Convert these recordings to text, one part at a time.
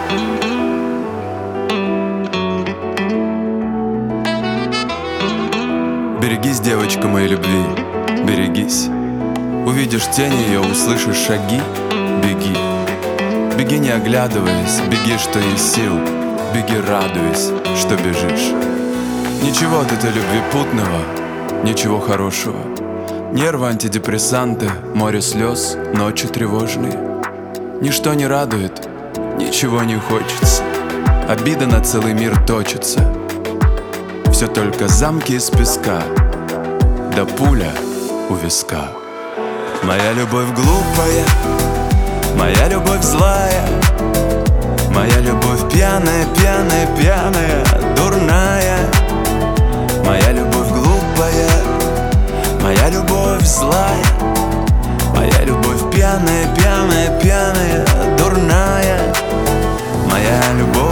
Берегись, девочка моей любви, берегись. Увидишь тень ее, услышишь шаги, беги. Беги, не оглядываясь, беги, что есть сил. Беги, радуясь, что бежишь. Ничего от этой любви путного, ничего хорошего. Нервы, антидепрессанты, море слез, ночи тревожные. Ничто не радует, ничего не хочется. Обида на целый мир точится. Все только замки из песка, да пуля у виска. Моя любовь глупая, моя любовь злая, моя любовь пьяная, пьяная, пьяная, дурная. Моя любовь глупая, моя любовь злая, моя любовь пьяная, пьяная, пьяная, дурная. Моя любовь.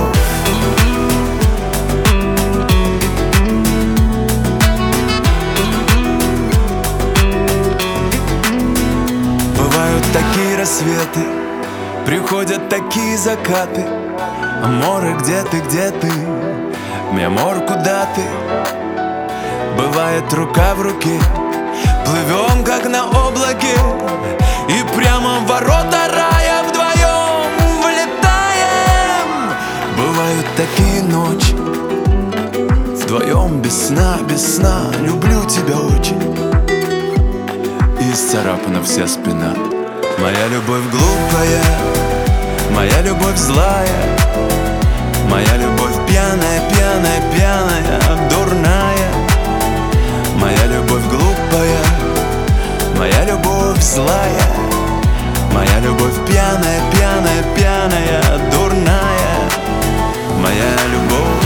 Бывают такие рассветы, приходят такие закаты. Аморы, где ты, где ты? Миамор, куда ты? Бывает рука в руке, плывем как на облаке, и прямо в ворота рая вдвоем влетаем. Бывают такие ночи, вдвоем без сна, люблю тебя очень. И исцарапана вся спина. Моя любовь глупая, моя любовь злая, моя любовь пьяная, пьяная, пьяная, дурная. Моя любовь глупая, моя любовь злая, моя любовь пьяная, пьяная, пьяная, дурная. Моя любовь.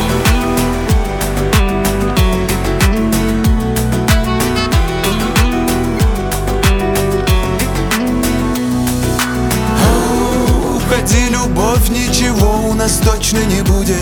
Уходи, любовь, ничего у нас точно не будет.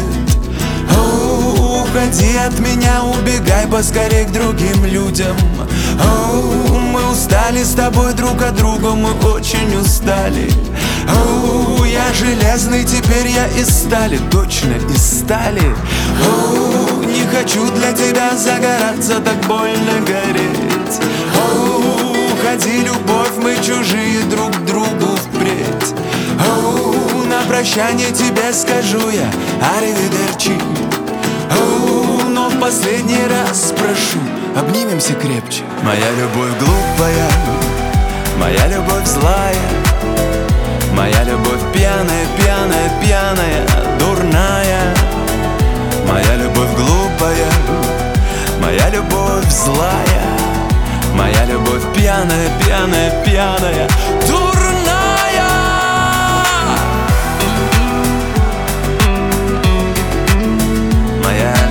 Уходи от меня, убегай поскорей к другим людям. Мы устали с тобой друг от друга, мы очень устали. Я железный, теперь я из стали, точно из стали. Не хочу для тебя загораться, так больно гореть. Уходи, любовь, мы чужие друг другу впредь. На прощание тебе скажу я аривидерчи. Но в последний раз прошу, обнимемся крепче. Моя любовь глупая, моя любовь злая, моя любовь пьяная, пьяная, пьяная, дурная. Моя любовь глупая, моя любовь злая, моя любовь пьяная, пьяная, пьяная, дурная. Моя